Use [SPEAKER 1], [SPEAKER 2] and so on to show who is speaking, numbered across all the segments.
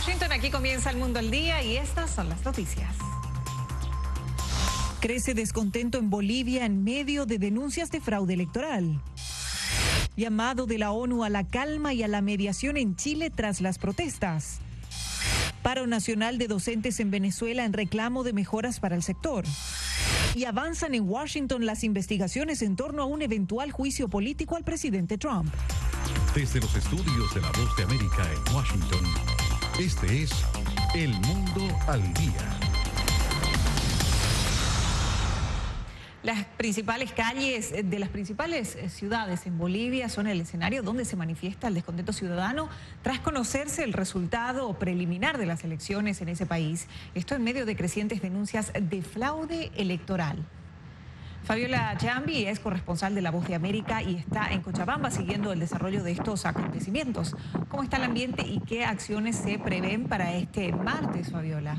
[SPEAKER 1] Washington, aquí comienza El Mundo al Día y estas son las noticias. Crece descontento en Bolivia en medio de denuncias de fraude electoral. Llamado de la ONU a la calma y a la mediación en Chile tras las protestas. Paro nacional de docentes en Venezuela en reclamo de mejoras para el sector. Y avanzan en Washington las investigaciones en torno a un eventual juicio político al presidente Trump.
[SPEAKER 2] Desde los estudios de La Voz de América en Washington, este es El Mundo al Día.
[SPEAKER 1] Las principales calles de las principales ciudades en Bolivia son el escenario donde se manifiesta el descontento ciudadano tras conocerse el resultado preliminar de las elecciones en ese país. Esto en medio de crecientes denuncias de fraude electoral. Fabiola Chambi es corresponsal de La Voz de América y está en Cochabamba siguiendo el desarrollo de estos acontecimientos. ¿Cómo está el ambiente y qué acciones se prevén para este martes, Fabiola?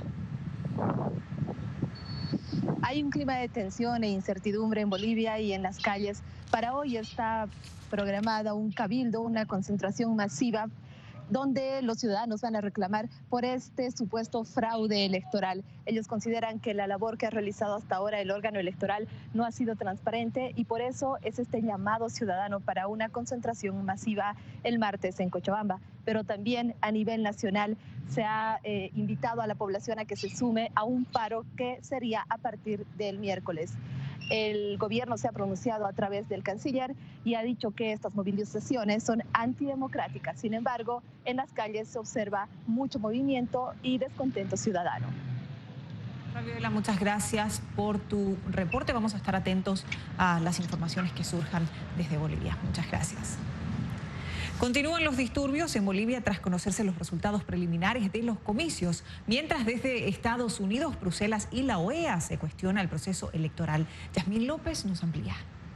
[SPEAKER 3] Hay un clima de tensión e incertidumbre en Bolivia y en las calles. Para hoy está programada un cabildo, una concentración masiva, donde los ciudadanos van a reclamar por este supuesto fraude electoral. Ellos consideran que la labor que ha realizado hasta ahora el órgano electoral no ha sido transparente y por eso es este llamado ciudadano para una concentración masiva el martes en Cochabamba. Pero también a nivel nacional se ha invitado a la población a que se sume a un paro que sería a partir del miércoles. El gobierno se ha pronunciado a través del canciller y ha dicho que estas movilizaciones son antidemocráticas. Sin embargo, en las calles se observa mucho movimiento y descontento ciudadano.
[SPEAKER 1] Fabiola, muchas gracias por tu reporte. Vamos a estar atentos a las informaciones que surjan desde Bolivia. Muchas gracias. Continúan los disturbios en Bolivia tras conocerse los resultados preliminares de los comicios, mientras desde Estados Unidos, Bruselas y la OEA se cuestiona el proceso electoral. Yasmín López nos amplía.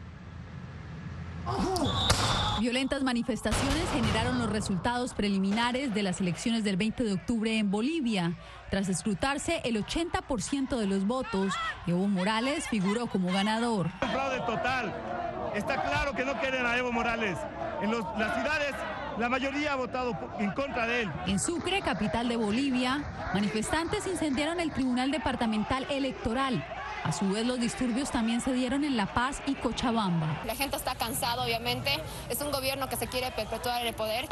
[SPEAKER 4] Violentas manifestaciones generaron los resultados preliminares de las elecciones del 20 de octubre en Bolivia. Tras escrutarse el 80% de los votos, Evo Morales figuró como ganador.
[SPEAKER 5] Un fraude total. Está claro que no quieren a Evo Morales. En las ciudades, la mayoría ha votado en contra de él.
[SPEAKER 4] En Sucre, capital de Bolivia, manifestantes incendiaron el Tribunal Departamental Electoral. A su vez, los disturbios también se dieron en La Paz y Cochabamba.
[SPEAKER 6] La gente está cansada, obviamente. Es un gobierno que se quiere perpetuar en el poder.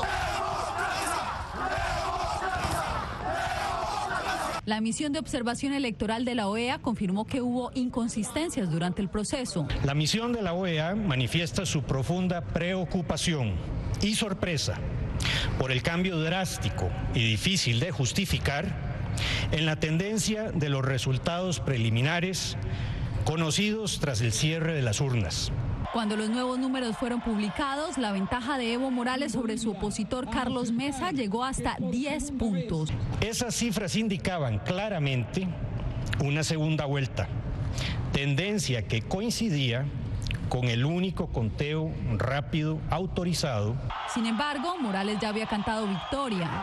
[SPEAKER 4] La misión de observación electoral de la OEA confirmó que hubo inconsistencias durante el proceso.
[SPEAKER 7] La misión de la OEA manifiesta su profunda preocupación y sorpresa por el cambio drástico y difícil de justificar en la tendencia de los resultados preliminares conocidos tras el cierre de las urnas.
[SPEAKER 4] Cuando los nuevos números fueron publicados, la ventaja de Evo Morales sobre su opositor Carlos Mesa llegó hasta 10 puntos.
[SPEAKER 7] Esas cifras indicaban claramente una segunda vuelta, tendencia que coincidía con el único conteo rápido autorizado.
[SPEAKER 4] Sin embargo, Morales ya había cantado victoria.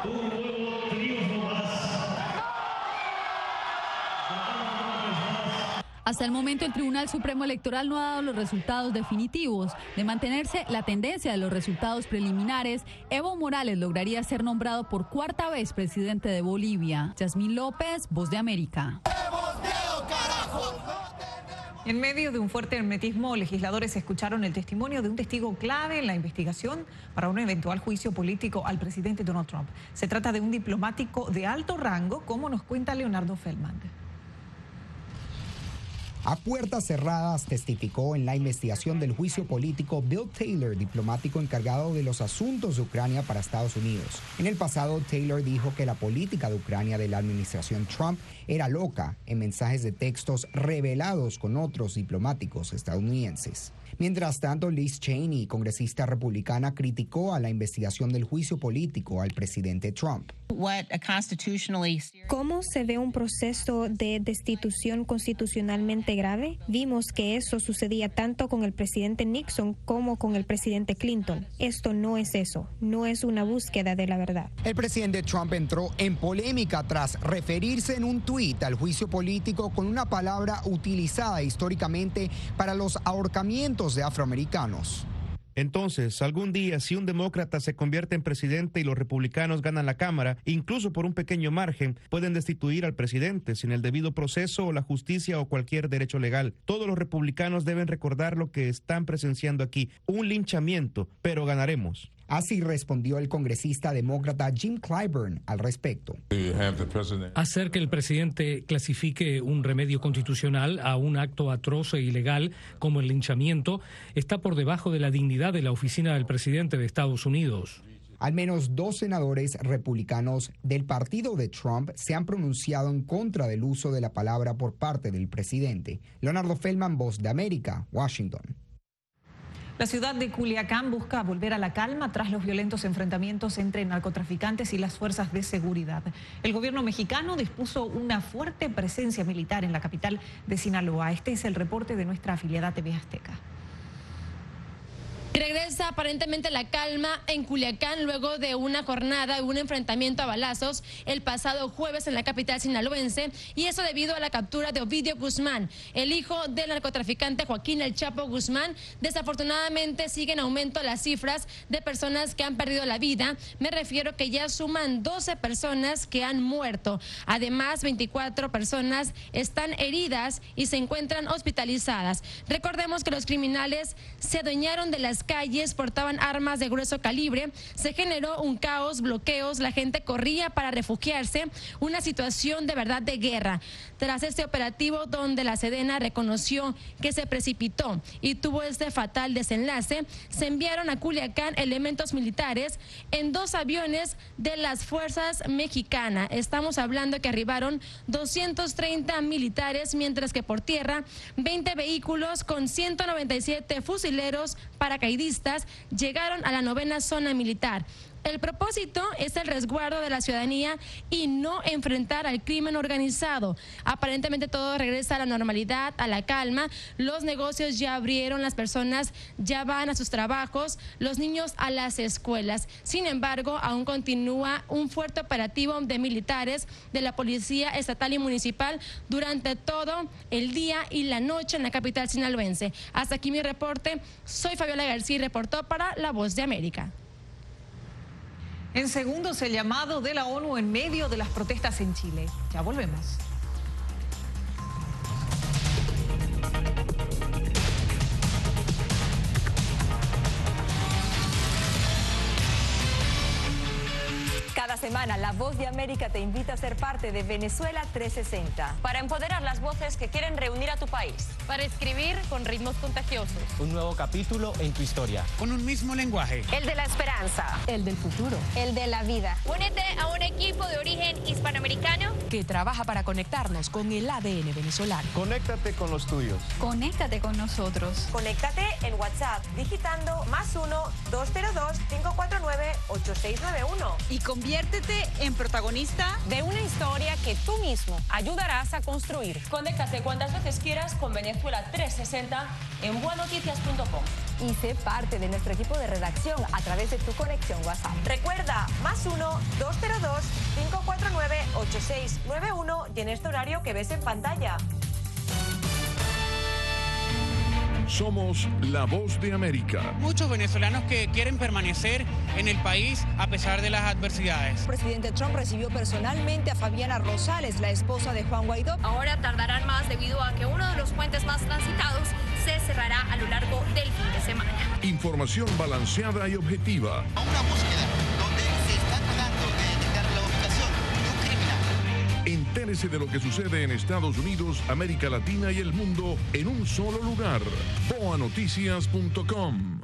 [SPEAKER 4] Hasta el momento, el Tribunal Supremo Electoral no ha dado los resultados definitivos. De mantenerse la tendencia de los resultados preliminares, Evo Morales lograría ser nombrado por cuarta vez presidente de Bolivia. Yasmín López, Voz de América.
[SPEAKER 1] En medio de un fuerte hermetismo, legisladores escucharon el testimonio de un testigo clave en la investigación para un eventual juicio político al presidente Donald Trump. Se trata de un diplomático de alto rango, como nos cuenta Leonardo Feldman.
[SPEAKER 8] A puertas cerradas testificó en la investigación del juicio político Bill Taylor, diplomático encargado de los asuntos de Ucrania para Estados Unidos. En el pasado, Taylor dijo que la política de Ucrania de la administración Trump era loca en mensajes de textos revelados con otros diplomáticos estadounidenses. Mientras tanto, Liz Cheney, congresista republicana, criticó a la investigación del juicio político al presidente Trump.
[SPEAKER 9] ¿Cómo se ve un proceso de destitución constitucionalmente grave? Vimos que eso sucedía tanto con el presidente Nixon como con el presidente Clinton. Esto no es eso, no es una búsqueda de la verdad.
[SPEAKER 8] El presidente Trump entró en polémica tras referirse en un tuit al juicio político con una palabra utilizada históricamente para los ahorcamientos de afroamericanos.
[SPEAKER 10] Entonces, algún día, si un demócrata se convierte en presidente y los republicanos ganan la Cámara, incluso por un pequeño margen, pueden destituir al presidente sin el debido proceso o la justicia o cualquier derecho legal. Todos los republicanos deben recordar lo que están presenciando aquí, un linchamiento, pero ganaremos.
[SPEAKER 8] Así respondió el congresista demócrata Jim Clyburn al respecto.
[SPEAKER 11] Hacer que el presidente clasifique un remedio constitucional a un acto atroz e ilegal como el linchamiento está por debajo de la dignidad de la oficina del presidente de Estados Unidos.
[SPEAKER 8] Al menos 2 senadores republicanos del partido de Trump se han pronunciado en contra del uso de la palabra por parte del presidente. Leonardo Feldman, Voz de América, Washington.
[SPEAKER 1] La ciudad de Culiacán busca volver a la calma tras los violentos enfrentamientos entre narcotraficantes y las fuerzas de seguridad. El gobierno mexicano dispuso una fuerte presencia militar en la capital de Sinaloa. Este es el reporte de nuestra afiliada TV Azteca.
[SPEAKER 12] Regresa aparentemente la calma en Culiacán luego de una jornada, un enfrentamiento a balazos el pasado jueves en la capital sinaloense, y eso debido a la captura de Ovidio Guzmán, el hijo del narcotraficante Joaquín El Chapo Guzmán. Desafortunadamente siguen en aumento las cifras de personas que han perdido la vida. Me refiero que ya suman 12 personas que han muerto. Además, 24 personas están heridas y se encuentran hospitalizadas. Recordemos que los criminales se adueñaron de las calles, portaban armas de grueso calibre, se generó un caos, bloqueos, la gente corría para refugiarse, una situación de verdad de guerra. Tras este operativo donde la Sedena reconoció que se precipitó y tuvo este fatal desenlace, se enviaron a Culiacán elementos militares en 2 aviones de las fuerzas mexicanas. Estamos hablando que arribaron 230 militares, mientras que por tierra 20 vehículos con 197 fusileros paracaidistas llegaron a la 9ª zona militar. El propósito es el resguardo de la ciudadanía y no enfrentar al crimen organizado. Aparentemente todo regresa a la normalidad, a la calma. Los negocios ya abrieron, las personas ya van a sus trabajos, los niños a las escuelas. Sin embargo, aún continúa un fuerte operativo de militares de la Policía Estatal y Municipal durante todo el día y la noche en la capital sinaloense. Hasta aquí mi reporte. Soy Fabiola García y reportó para La Voz de América.
[SPEAKER 1] En segundos, el llamado de la ONU en medio de las protestas en Chile. Ya volvemos.
[SPEAKER 13] Cada semana, La Voz de América te invita a ser parte de Venezuela 360.
[SPEAKER 14] Para empoderar las voces que quieren reunir a tu país.
[SPEAKER 12] Para escribir con ritmos contagiosos.
[SPEAKER 15] Un nuevo capítulo en tu historia.
[SPEAKER 16] Con un mismo lenguaje.
[SPEAKER 14] El de la esperanza.
[SPEAKER 9] El del futuro.
[SPEAKER 6] El de la vida.
[SPEAKER 12] Únete a un equipo de origen hispanoamericano
[SPEAKER 17] que trabaja para conectarnos con el ADN venezolano.
[SPEAKER 18] Conéctate con los tuyos.
[SPEAKER 9] Conéctate con nosotros.
[SPEAKER 14] Conéctate en WhatsApp digitando +1-202-549-8691.
[SPEAKER 17] Y conviértete en protagonista
[SPEAKER 14] de una historia que tú mismo ayudarás a construir.
[SPEAKER 19] Conéctate cuantas veces quieras con Venezuela 360 en buenoticias.com.
[SPEAKER 13] Y sé parte de nuestro equipo de redacción a través de tu conexión WhatsApp.
[SPEAKER 14] Recuerda, +1-202-549-8691 y en este horario que ves en pantalla.
[SPEAKER 2] Somos La Voz de América.
[SPEAKER 16] Muchos venezolanos que quieren permanecer en el país a pesar de las adversidades.
[SPEAKER 13] El presidente Trump recibió personalmente a Fabiana Rosales, la esposa de Juan Guaidó.
[SPEAKER 12] Ahora tardarán más debido a que uno de los puentes más transitados se cerrará a lo largo del fin de semana.
[SPEAKER 2] Información balanceada y objetiva.
[SPEAKER 20] Una búsqueda donde se está tratando de detectar la ubicación de un criminal.
[SPEAKER 2] Entérese de lo que sucede en Estados Unidos, América Latina y el mundo en un solo lugar. boanoticias.com.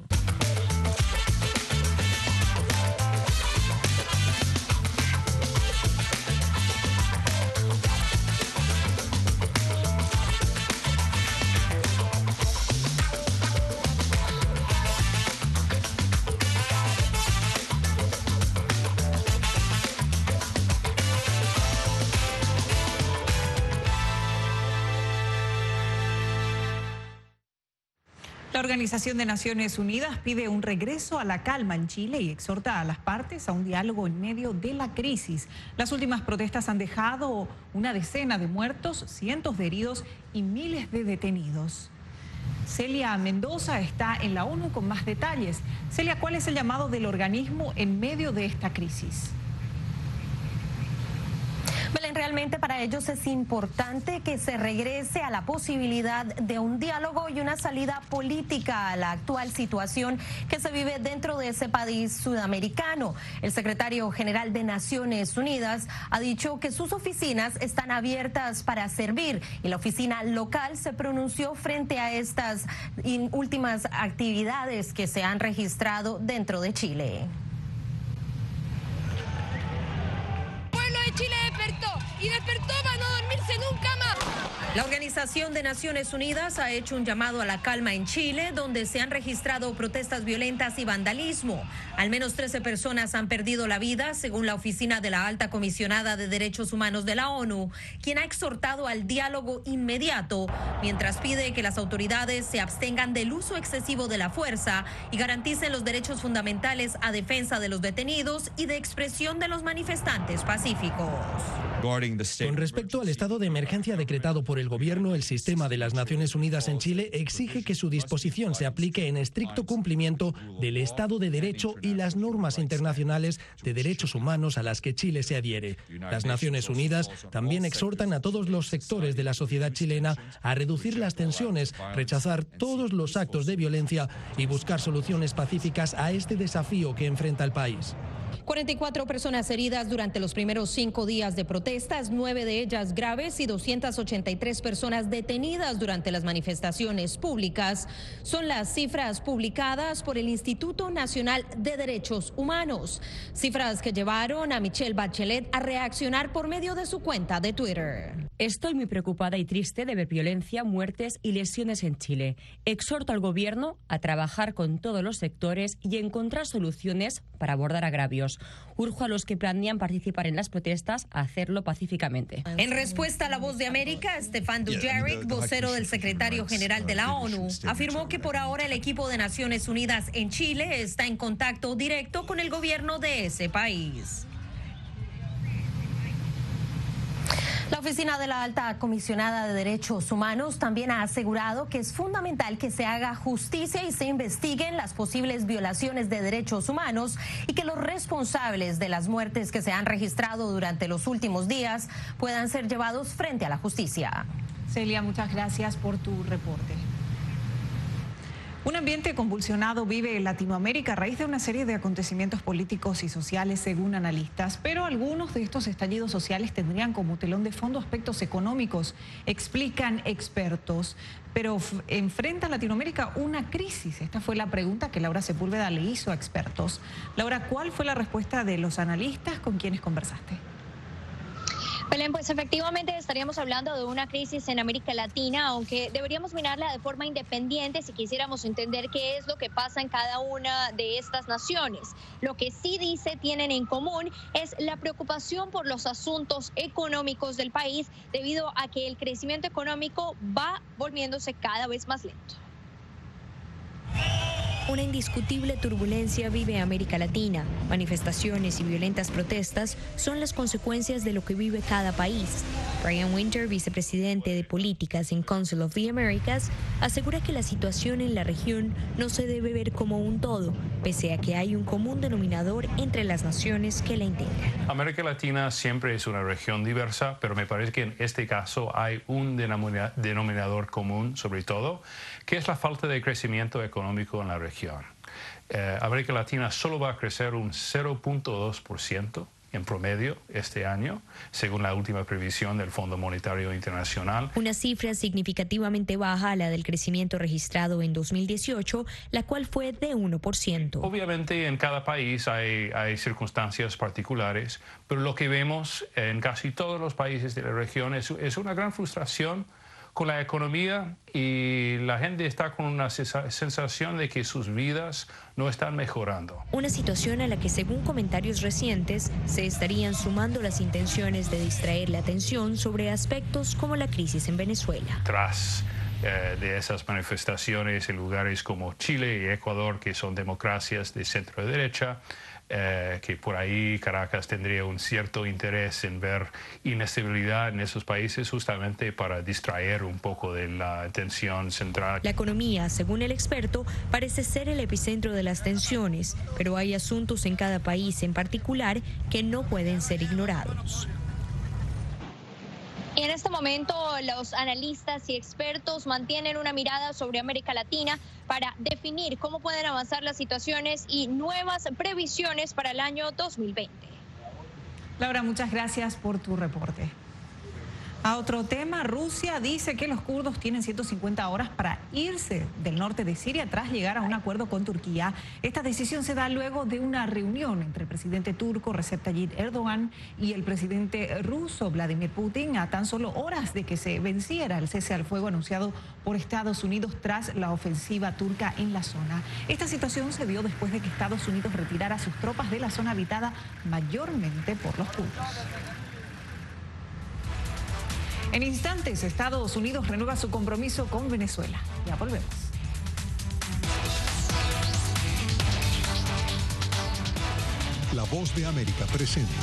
[SPEAKER 1] La Organización de Naciones Unidas pide un regreso a la calma en Chile y exhorta a las partes a un diálogo en medio de la crisis. Las últimas protestas han dejado una decena de muertos, cientos de heridos y miles de detenidos. Celia Mendoza está en la ONU con más detalles. Celia, ¿cuál es el llamado del organismo en medio de esta crisis?
[SPEAKER 18] Belén, realmente para ellos es importante que se regrese a la posibilidad de un diálogo y una salida política a la actual situación que se vive dentro de ese país sudamericano. El secretario general de Naciones Unidas ha dicho que sus oficinas están abiertas para servir y la oficina local se pronunció frente a estas últimas actividades que se han registrado dentro de Chile.
[SPEAKER 12] Chile despertó para no dormirse nunca más.
[SPEAKER 18] La Organización de Naciones Unidas ha hecho un llamado a la calma en Chile, donde se han registrado protestas violentas y vandalismo. Al menos 13 personas han perdido la vida, según la oficina de la Alta Comisionada de Derechos Humanos de la ONU, quien ha exhortado al diálogo inmediato, mientras pide que las autoridades se abstengan del uso excesivo de la fuerza y garanticen los derechos fundamentales a defensa de los detenidos y de expresión de los manifestantes pacíficos.
[SPEAKER 21] Con respecto al estado de emergencia decretado por el gobierno, el sistema de las Naciones Unidas en Chile exige que su disposición se aplique en estricto cumplimiento del Estado de Derecho y las normas internacionales de derechos humanos a las que Chile se adhiere. Las Naciones Unidas también exhortan a todos los sectores de la sociedad chilena a reducir las tensiones, rechazar todos los actos de violencia y buscar soluciones pacíficas a este desafío que enfrenta el país.
[SPEAKER 18] 44 personas heridas durante los primeros 5 días de protestas, 9 de ellas graves y 283 personas detenidas durante las manifestaciones públicas. Son las cifras publicadas por el Instituto Nacional de Derechos Humanos. Cifras que llevaron a Michelle Bachelet a reaccionar por medio de su cuenta de Twitter.
[SPEAKER 22] Estoy muy preocupada y triste de ver violencia, muertes y lesiones en Chile. Exhorto al gobierno a trabajar con todos los sectores y encontrar soluciones para abordar agravios. Urjo a los que planean participar en las protestas a hacerlo pacíficamente.
[SPEAKER 18] En respuesta a La Voz de América, Stefan Dujarric, vocero del secretario general de la ONU, afirmó que por ahora el equipo de Naciones Unidas en Chile está en contacto directo con el gobierno de ese país. La Oficina de la Alta Comisionada de Derechos Humanos también ha asegurado que es fundamental que se haga justicia y se investiguen las posibles violaciones de derechos humanos y que los responsables de las muertes que se han registrado durante los últimos días puedan ser llevados frente a la justicia.
[SPEAKER 1] Celia, muchas gracias por tu reporte. Un ambiente convulsionado vive Latinoamérica a raíz de una serie de acontecimientos políticos y sociales, según analistas, pero algunos de estos estallidos sociales tendrían como telón de fondo aspectos económicos, explican expertos. Pero ¿enfrenta Latinoamérica una crisis? Esta fue la pregunta que Laura Sepúlveda le hizo a expertos. Laura, ¿cuál fue la respuesta de los analistas con quienes conversaste?
[SPEAKER 23] Belén, pues efectivamente estaríamos hablando de una crisis en América Latina, aunque deberíamos mirarla de forma independiente si quisiéramos entender qué es lo que pasa en cada una de estas naciones. Lo que sí tienen en común es la preocupación por los asuntos económicos del país, debido a que el crecimiento económico va volviéndose cada vez más lento.
[SPEAKER 24] Una indiscutible turbulencia vive América Latina. Manifestaciones y violentas protestas son las consecuencias de lo que vive cada país. Brian Winter, vicepresidente de políticas en Council of the Americas, asegura que la situación en la región no se debe ver como un todo, pese a que hay un común denominador entre las naciones que la integran.
[SPEAKER 25] América Latina siempre es una región diversa, pero me parece que en este caso hay un denominador común, sobre todo, que es la falta de crecimiento económico en la región. América Latina solo va a crecer un 0.2% en promedio este año, según la última previsión del Fondo Monetario Internacional.
[SPEAKER 24] Una cifra significativamente baja a la del crecimiento registrado en 2018, la cual fue de 1%.
[SPEAKER 25] Obviamente en cada país hay circunstancias particulares, pero lo que vemos en casi todos los países de la región es una gran frustración con la economía, y la gente está con una sensación de que sus vidas no están mejorando.
[SPEAKER 24] Una situación a la que, según comentarios recientes, se estarían sumando las intenciones de distraer la atención sobre aspectos como la crisis en Venezuela.
[SPEAKER 25] Tras de esas manifestaciones en lugares como Chile y Ecuador, que son democracias de centro derecha, que por ahí Caracas tendría un cierto interés en ver inestabilidad en esos países justamente para distraer un poco de la atención central.
[SPEAKER 24] La economía, según el experto, parece ser el epicentro de las tensiones, pero hay asuntos en cada país en particular que no pueden ser ignorados.
[SPEAKER 23] Y en este momento los analistas y expertos mantienen una mirada sobre América Latina para definir cómo pueden avanzar las situaciones y nuevas previsiones para el año 2020.
[SPEAKER 1] Laura, muchas gracias por tu reporte. A otro tema, Rusia dice que los kurdos tienen 150 horas para irse del norte de Siria tras llegar a un acuerdo con Turquía. Esta decisión se da luego de una reunión entre el presidente turco Recep Tayyip Erdogan y el presidente ruso Vladimir Putin a tan solo horas de que se venciera el cese al fuego anunciado por Estados Unidos tras la ofensiva turca en la zona. Esta situación se dio después de que Estados Unidos retirara sus tropas de la zona habitada mayormente por los kurdos. En instantes, Estados Unidos renueva su compromiso con Venezuela. Ya volvemos.
[SPEAKER 2] La Voz de América presenta.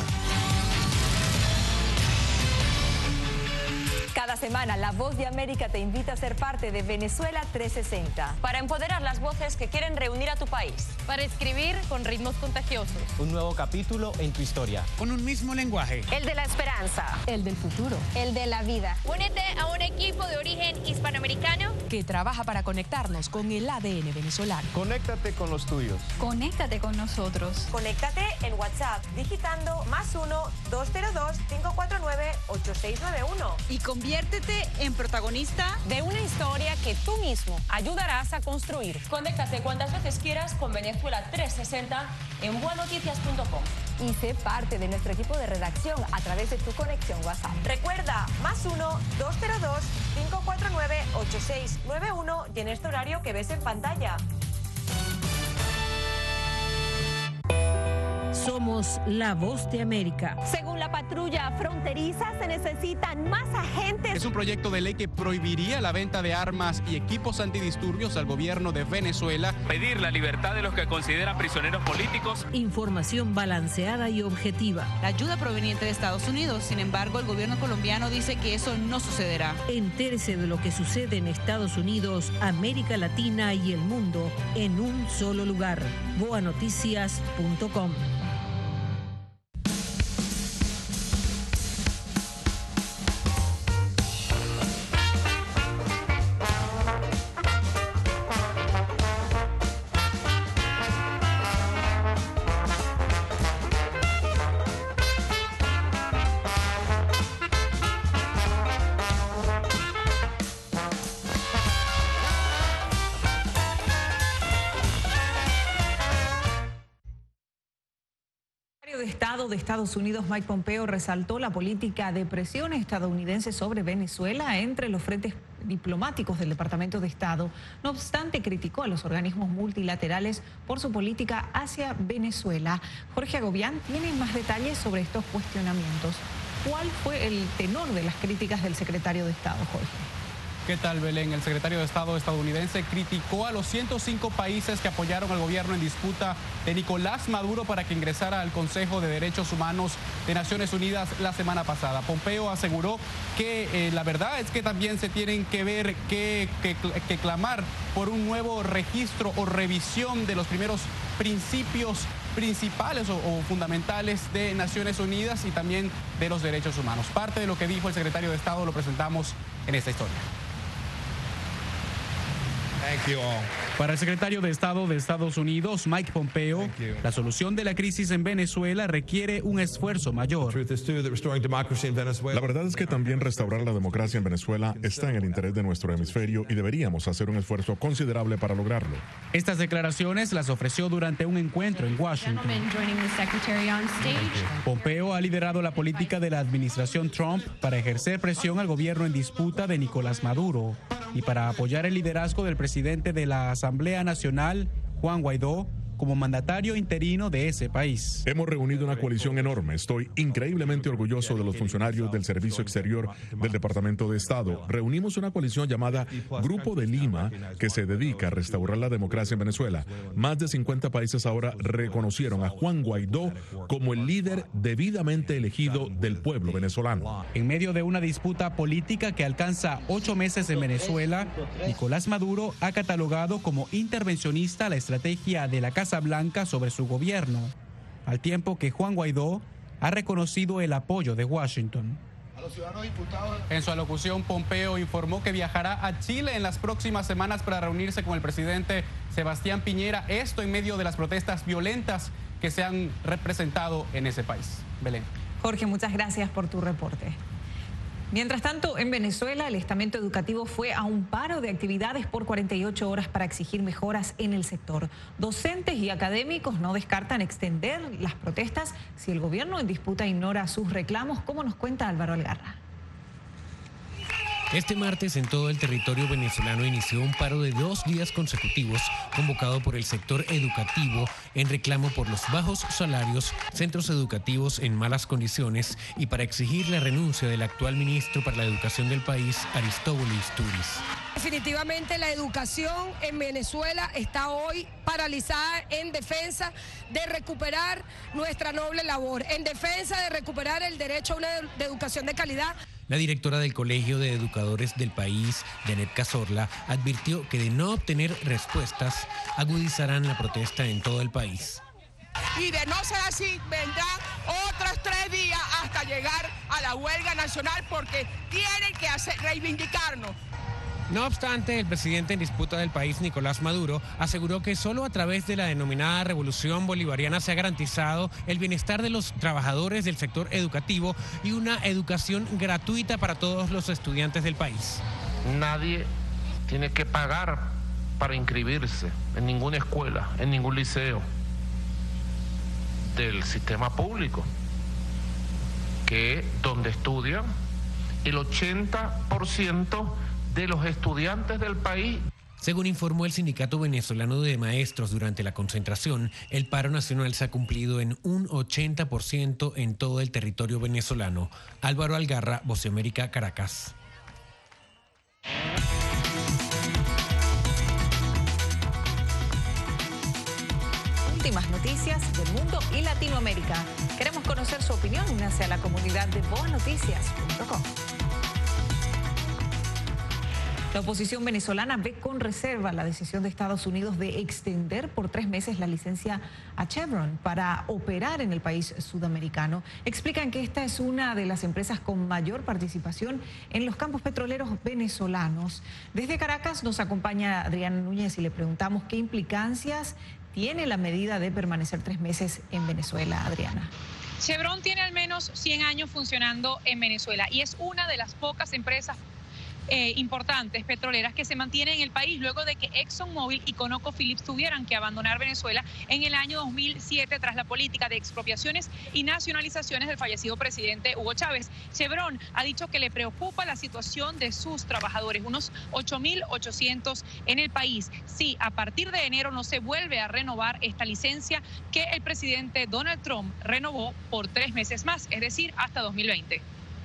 [SPEAKER 13] Cada semana, La Voz de América te invita a ser parte de Venezuela 360.
[SPEAKER 14] Para empoderar las voces que quieren reunir a tu país.
[SPEAKER 12] Para escribir con ritmos contagiosos.
[SPEAKER 15] Un nuevo capítulo en tu historia.
[SPEAKER 16] Con un mismo lenguaje.
[SPEAKER 14] El de la esperanza.
[SPEAKER 17] El del futuro.
[SPEAKER 23] El de la vida. Únete a un equipo de origen hispanoamericano
[SPEAKER 17] Que trabaja para conectarnos con el ADN venezolano.
[SPEAKER 15] Conéctate con los tuyos.
[SPEAKER 23] Conéctate con nosotros.
[SPEAKER 14] Conéctate en WhatsApp digitando +1-202-549-8691.
[SPEAKER 12] Y conviértete en protagonista
[SPEAKER 14] De una historia que tú mismo ayudarás a construir.
[SPEAKER 19] Conéctate cuantas veces quieras con Venezuela 360 en buenoticias.com.
[SPEAKER 13] Y sé parte de nuestro equipo de redacción a través de tu conexión WhatsApp.
[SPEAKER 14] Recuerda, +1-202-549-8691 y en este horario que ves en pantalla.
[SPEAKER 3] Somos la Voz de América.
[SPEAKER 18] Según la patrulla fronteriza, se necesitan más agentes.
[SPEAKER 16] Es un proyecto de ley que prohibiría la venta de armas y equipos antidisturbios al gobierno de Venezuela.
[SPEAKER 4] Pedir la libertad de los que consideran prisioneros políticos.
[SPEAKER 3] Información balanceada y objetiva.
[SPEAKER 12] la ayuda proveniente de Estados Unidos. Sin embargo, el gobierno colombiano dice que eso no sucederá.
[SPEAKER 3] Entérese de lo que sucede en Estados Unidos, América Latina y el mundo en un solo lugar. Boanoticias.com.
[SPEAKER 1] El secretario de Estado de Estados Unidos, Mike Pompeo, resaltó la política de presión estadounidense sobre Venezuela entre los frentes diplomáticos del Departamento de Estado. No obstante, criticó a los organismos multilaterales por su política hacia Venezuela. Jorge Agobián tiene más detalles sobre estos cuestionamientos. ¿Cuál fue el tenor de las críticas del secretario de Estado, Jorge?
[SPEAKER 16] ¿Qué tal, Belén? El secretario de Estado estadounidense criticó a los 105 países que apoyaron al gobierno en disputa de Nicolás Maduro para que ingresara al Consejo de Derechos Humanos de Naciones Unidas la semana pasada. Pompeo aseguró que la verdad es que también se tienen que ver, que clamar por un nuevo registro o revisión de los primeros principios principales o fundamentales de Naciones Unidas y también de los derechos humanos. Parte de lo que dijo el secretario de Estado lo presentamos en esta historia. Para el secretario de Estado de Estados Unidos, Mike Pompeo, la solución de la crisis en Venezuela requiere un esfuerzo mayor.
[SPEAKER 5] La verdad es que también restaurar la democracia en Venezuela está en el interés de nuestro hemisferio y deberíamos hacer un esfuerzo considerable para lograrlo.
[SPEAKER 16] Estas declaraciones las ofreció durante un encuentro en Washington. Pompeo ha liderado la política de la administración Trump para ejercer presión al gobierno en disputa de Nicolás Maduro y para apoyar el liderazgo del presidente de la Asamblea Nacional, Juan Guaidó, como mandatario interino de ese país.
[SPEAKER 5] Hemos reunido una coalición enorme. Estoy increíblemente orgulloso de los funcionarios del Servicio Exterior del Departamento de Estado. Reunimos una coalición llamada Grupo de Lima que se dedica a restaurar la democracia en Venezuela. Más de 50 países ahora reconocieron a Juan Guaidó como el líder debidamente elegido del pueblo venezolano.
[SPEAKER 16] En medio de una disputa política que alcanza 8 meses en Venezuela, Nicolás Maduro ha catalogado como intervencionista la estrategia de la Casa Blanca sobre su gobierno, al tiempo que Juan Guaidó ha reconocido el apoyo de Washington. En su alocución, Pompeo informó que viajará a Chile en las próximas semanas para reunirse con el presidente Sebastián Piñera, esto en medio de las protestas violentas que se han representado en ese país. Belén.
[SPEAKER 1] Jorge, muchas gracias por tu reporte. Mientras tanto, en Venezuela, el estamento educativo fue a un paro de actividades por 48 horas para exigir mejoras en el sector. Docentes y académicos no descartan extender las protestas si el gobierno en disputa ignora sus reclamos, como nos cuenta Álvaro Algarra.
[SPEAKER 6] Este martes en todo el territorio venezolano inició un paro de 2 días consecutivos convocado por el sector educativo en reclamo por los bajos salarios, centros educativos en malas condiciones y para exigir la renuncia del actual ministro para la educación del país, Aristóbulo Istúriz.
[SPEAKER 7] Definitivamente la educación en Venezuela está hoy paralizada en defensa de recuperar nuestra noble labor, en defensa de recuperar el derecho a una educación de calidad.
[SPEAKER 6] La directora del Colegio de Educadores del país, Janet Cazorla, advirtió que de no obtener respuestas, agudizarán la protesta en todo el país.
[SPEAKER 8] Y de no ser así, vendrán otros 3 días hasta llegar a la huelga nacional porque tienen que reivindicarnos.
[SPEAKER 6] No obstante, el presidente en disputa del país, Nicolás Maduro, aseguró que solo a través de la denominada revolución bolivariana se ha garantizado el bienestar de los trabajadores del sector educativo y una educación gratuita para todos los estudiantes del país.
[SPEAKER 10] Nadie tiene que pagar para inscribirse en ninguna escuela, en ningún liceo del sistema público, que donde estudian el 80% de los estudiantes del país.
[SPEAKER 6] Según informó el Sindicato Venezolano de Maestros durante la concentración, el paro nacional se ha cumplido en un 80% en todo el territorio venezolano. Álvaro Algarra, Voz de América, Caracas.
[SPEAKER 1] Últimas noticias del mundo y Latinoamérica. Queremos conocer su opinión. Únase a la comunidad de voznoticias.com. La oposición venezolana ve con reserva la decisión de Estados Unidos de extender por 3 meses la licencia a Chevron para operar en el país sudamericano. Explican que esta es una de las empresas con mayor participación en los campos petroleros venezolanos. Desde Caracas nos acompaña Adriana Núñez y le preguntamos qué implicancias tiene la medida de permanecer 3 meses en Venezuela. Adriana.
[SPEAKER 11] Chevron tiene al menos 100 años funcionando en Venezuela y es una de las pocas empresas importantes petroleras que se mantienen en el país luego de que ExxonMobil y ConocoPhillips tuvieran que abandonar Venezuela en el año 2007 tras la política de expropiaciones y nacionalizaciones del fallecido presidente Hugo Chávez. Chevron ha dicho que le preocupa la situación de sus trabajadores, unos 8.800 en el país. Si a partir de enero no se vuelve a renovar esta licencia que el presidente Donald Trump renovó por 3 meses más, es decir, hasta 2020.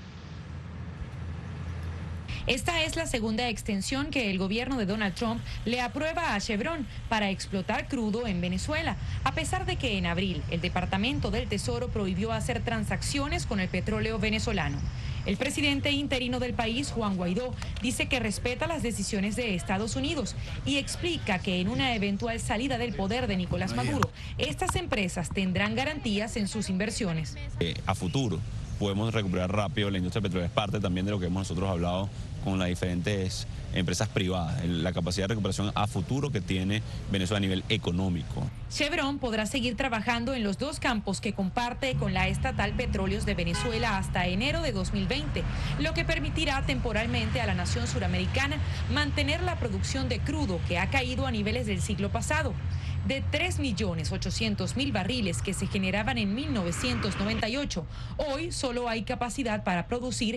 [SPEAKER 22] Esta es la segunda extensión que el gobierno de Donald Trump le aprueba a Chevron para explotar crudo en Venezuela, a pesar de que en abril el Departamento del Tesoro prohibió hacer transacciones con el petróleo venezolano. El presidente interino del país, Juan Guaidó, dice que respeta las decisiones de Estados Unidos y explica que en una eventual salida del poder de Nicolás Maduro, estas empresas tendrán garantías en sus inversiones.
[SPEAKER 26] A futuro podemos recuperar rápido la industria petrolera. Es parte también de lo que hemos nosotros hablado con las diferentes empresas privadas, la capacidad de recuperación a futuro que tiene Venezuela a nivel económico.
[SPEAKER 22] Chevron podrá seguir trabajando en los 2 campos que comparte con la estatal Petróleos de Venezuela hasta enero de 2020, lo que permitirá temporalmente a la nación suramericana mantener la producción de crudo que ha caído a niveles del siglo pasado. De 3.800.000 barriles que se generaban en 1998, hoy solo hay capacidad para producir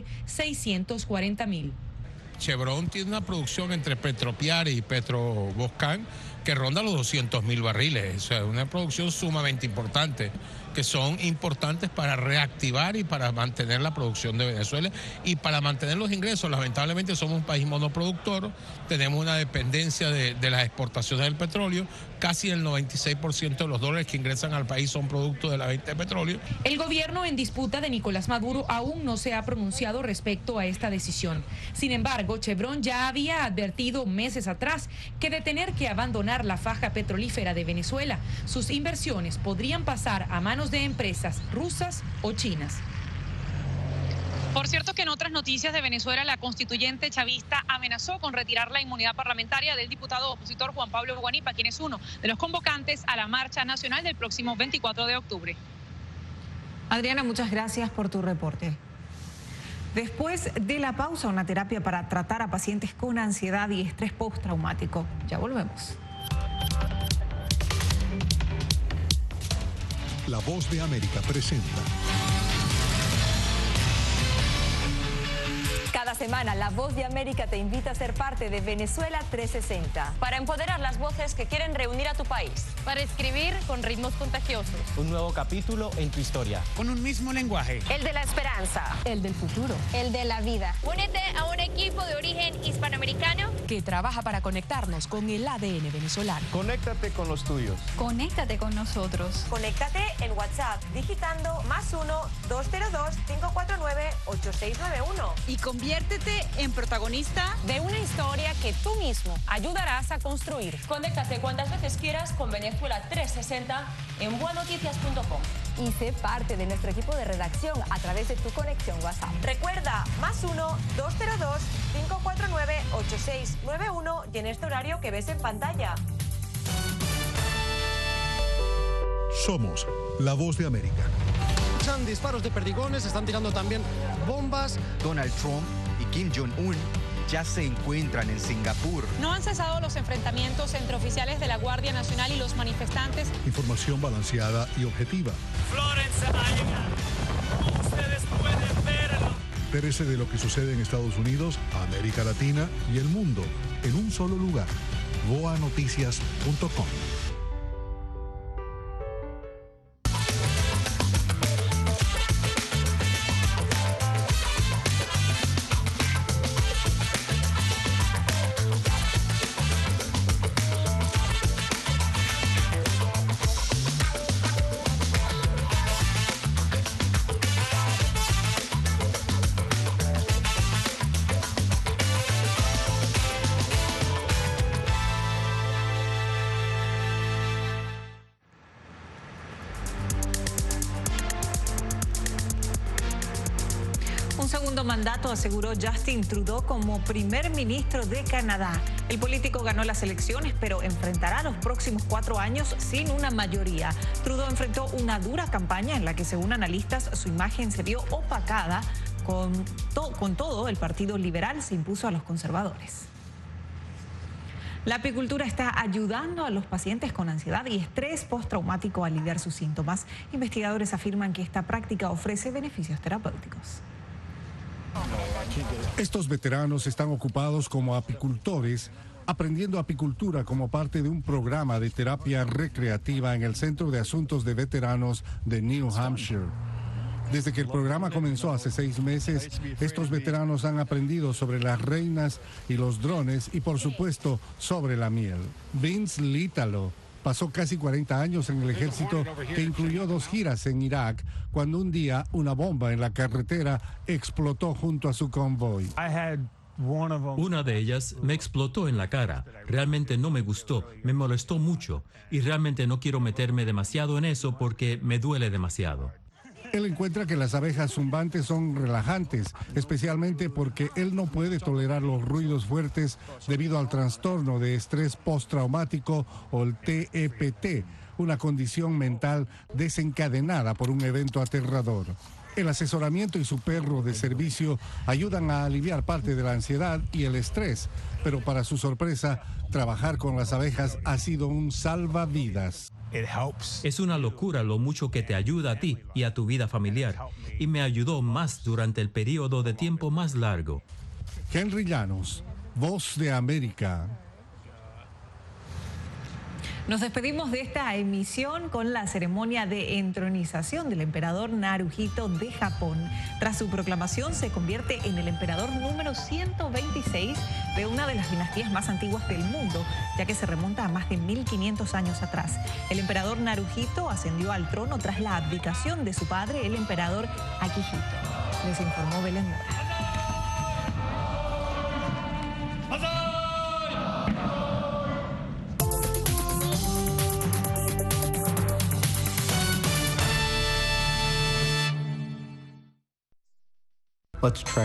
[SPEAKER 22] 640.000.
[SPEAKER 27] Chevron tiene una producción entre Petropiare y Petroboscán
[SPEAKER 2] que ronda los 200.000 barriles. O sea, una producción sumamente importante, que son importantes para reactivar y para mantener la producción de Venezuela y para mantener los ingresos. Lamentablemente somos un país monoproductor, tenemos una dependencia de las exportaciones del petróleo, casi el 96% de los dólares que ingresan al país son producto de la venta de petróleo.
[SPEAKER 17] El gobierno en disputa de Nicolás Maduro aún no se ha pronunciado respecto a esta decisión. Sin embargo, Chevron ya había advertido meses atrás que de tener que abandonar la faja petrolífera de Venezuela, sus inversiones podrían pasar a manos de empresas rusas o chinas.
[SPEAKER 11] Por cierto que en otras noticias de Venezuela, la constituyente chavista amenazó con retirar la inmunidad parlamentaria del diputado opositor Juan Pablo Guanipa, quien es uno de los convocantes a la marcha nacional del próximo 24 de octubre.
[SPEAKER 1] Adriana, muchas gracias por tu reporte. Después de la pausa, una terapia para tratar a pacientes con ansiedad y estrés postraumático. Ya volvemos.
[SPEAKER 9] La Voz de América presenta.
[SPEAKER 13] Cada semana, La Voz de América te invita a ser parte de Venezuela 360.
[SPEAKER 14] Para empoderar las voces que quieren reunir a tu país.
[SPEAKER 12] Para escribir con ritmos contagiosos.
[SPEAKER 15] Un nuevo capítulo en tu historia.
[SPEAKER 20] Con un mismo lenguaje.
[SPEAKER 14] El de la esperanza.
[SPEAKER 17] El del futuro.
[SPEAKER 23] El de la vida. Únete a un equipo de origen hispanoamericano
[SPEAKER 17] que trabaja para conectarnos con el ADN venezolano.
[SPEAKER 15] Conéctate con los tuyos.
[SPEAKER 23] Conéctate con nosotros.
[SPEAKER 14] Conéctate en WhatsApp digitando +1-202-549-8691.
[SPEAKER 17] Y conviértete en protagonista
[SPEAKER 14] de una historia que tú mismo ayudarás a construir. Conéctate cuantas veces quieras con Venezuela 360 en buenoticias.com.
[SPEAKER 13] Y sé parte de nuestro equipo de redacción a través de tu conexión WhatsApp.
[SPEAKER 14] Recuerda, +1-202-549-8691 y en este horario que ves en pantalla.
[SPEAKER 9] Somos La Voz de América.
[SPEAKER 21] Disparos de perdigones, están tirando también bombas.
[SPEAKER 24] Donald Trump y Kim Jong-un ya se encuentran en Singapur.
[SPEAKER 11] No han cesado los enfrentamientos entre oficiales de la Guardia Nacional y los manifestantes.
[SPEAKER 9] Información balanceada y objetiva.
[SPEAKER 25] Florence ha llegado. Ustedes pueden verlo.
[SPEAKER 9] Entérese de lo que sucede en Estados Unidos, América Latina y el mundo en un solo lugar. voanoticias.com.
[SPEAKER 1] Un segundo mandato aseguró Justin Trudeau como primer ministro de Canadá. El político ganó las elecciones, pero enfrentará los próximos 4 años sin una mayoría. Trudeau enfrentó una dura campaña en la que, según analistas, su imagen se vio opacada. Con todo, el Partido Liberal se impuso a los conservadores. La apicultura está ayudando a los pacientes con ansiedad y estrés postraumático a aliviar sus síntomas. Investigadores afirman que esta práctica ofrece beneficios terapéuticos.
[SPEAKER 9] Estos veteranos están ocupados como apicultores, aprendiendo apicultura como parte de un programa de terapia recreativa en el Centro de Asuntos de Veteranos de New Hampshire. Desde que el programa comenzó hace 6 meses, estos veteranos han aprendido sobre las reinas y los drones y, por supuesto, sobre la miel. Vince Litalo pasó casi 40 años en el ejército, que incluyó 2 giras en Irak, cuando un día una bomba en la carretera explotó junto a su convoy.
[SPEAKER 27] Una de ellas me explotó en la cara. Realmente no me gustó, me molestó mucho y realmente no quiero meterme demasiado en eso porque me duele demasiado.
[SPEAKER 9] Él encuentra que las abejas zumbantes son relajantes, especialmente porque él no puede tolerar los ruidos fuertes debido al trastorno de estrés postraumático o el TEPT, una condición mental desencadenada por un evento aterrador. El asesoramiento y su perro de servicio ayudan a aliviar parte de la ansiedad y el estrés, pero para su sorpresa, trabajar con las abejas ha sido un salvavidas.
[SPEAKER 27] Es una locura lo mucho que te ayuda a ti y a tu vida familiar, y me ayudó más durante el periodo de tiempo más largo.
[SPEAKER 9] Henry Llanos, Voz de América.
[SPEAKER 1] Nos despedimos de esta emisión con la ceremonia de entronización del emperador Naruhito de Japón. Tras su proclamación se convierte en el emperador número 126 de una de las dinastías más antiguas del mundo, ya que se remonta a más de 1500 años atrás. El emperador Naruhito ascendió al trono tras la abdicación de su padre, el emperador Akihito. Les informó Belén Mora.
[SPEAKER 3] Let's try